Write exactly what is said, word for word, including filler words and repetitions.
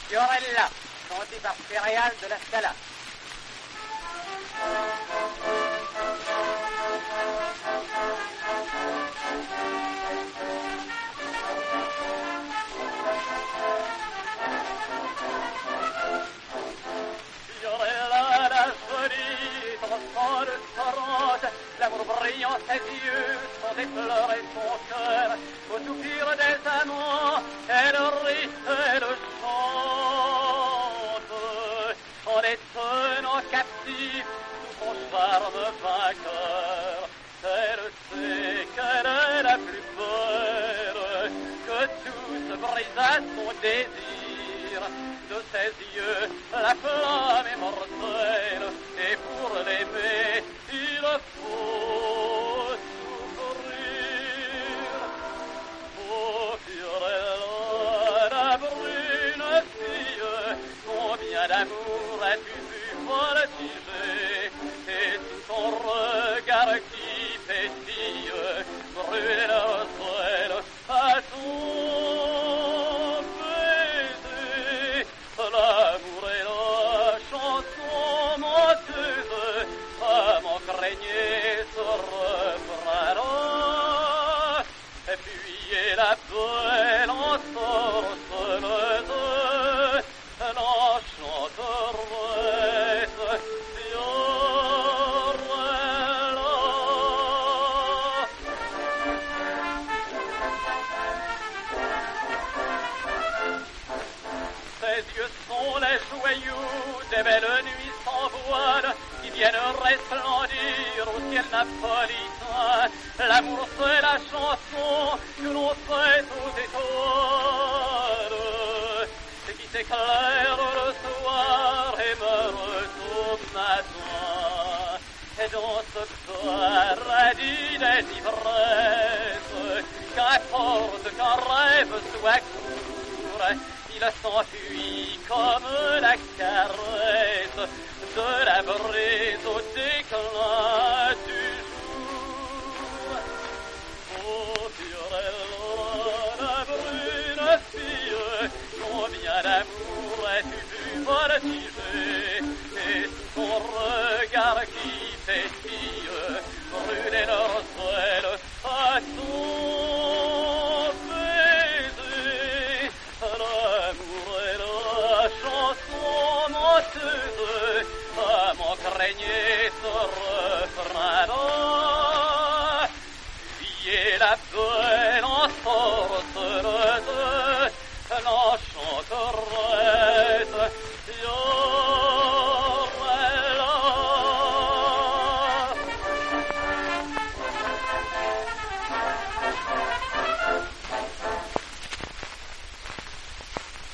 Fiorella, chanté par Céréales de la Scala. Fiorella, la jolie, transcend le torrente, l'amour brillant à ses yeux, sans effleurer son cœur, au soupir des amants, elle rit, elle chante, en étonnant captif, sous son charme vainqueur. Elle sait qu'elle est la plus belle, que tout se brise à son désir. De ses yeux, la flamme est mortelle, et pour l'aimer, il faut souffrir. Oh, Fiorella, la brune fille, combien d'amour as-tu vu voltiger, et sous ton regard qui pétille, brûler le ciel à ton baiser. L'amour est la chanson menteuse, comment craignez ce refrain-là. Et puis est la belle ensorceleuse, l'enchanteresse Fiorella. Ses yeux sont les joyaux des belles nuits sans voile qui viennent resplendir au ciel napolitain. L'amour c'est la chanson que l'on fait aux étoiles, ce qui s'éclaire le soir et meurt au matin. Et dans ce paradis des ivresses, qu'importe qu'un rêve soit court, il s'enfuit comme la caresse de la brise au déclin du jour. Oh, Fiorella, la brune fille, combien d'amour as-tu vu voltiger, et sous ton regard qui pétille, brûler leur ciel à son baiser. L'amour est la chanson menteuse, comment craignez ce refrain-là. Fuyez la belle ensorceleuse, l'enchanteresse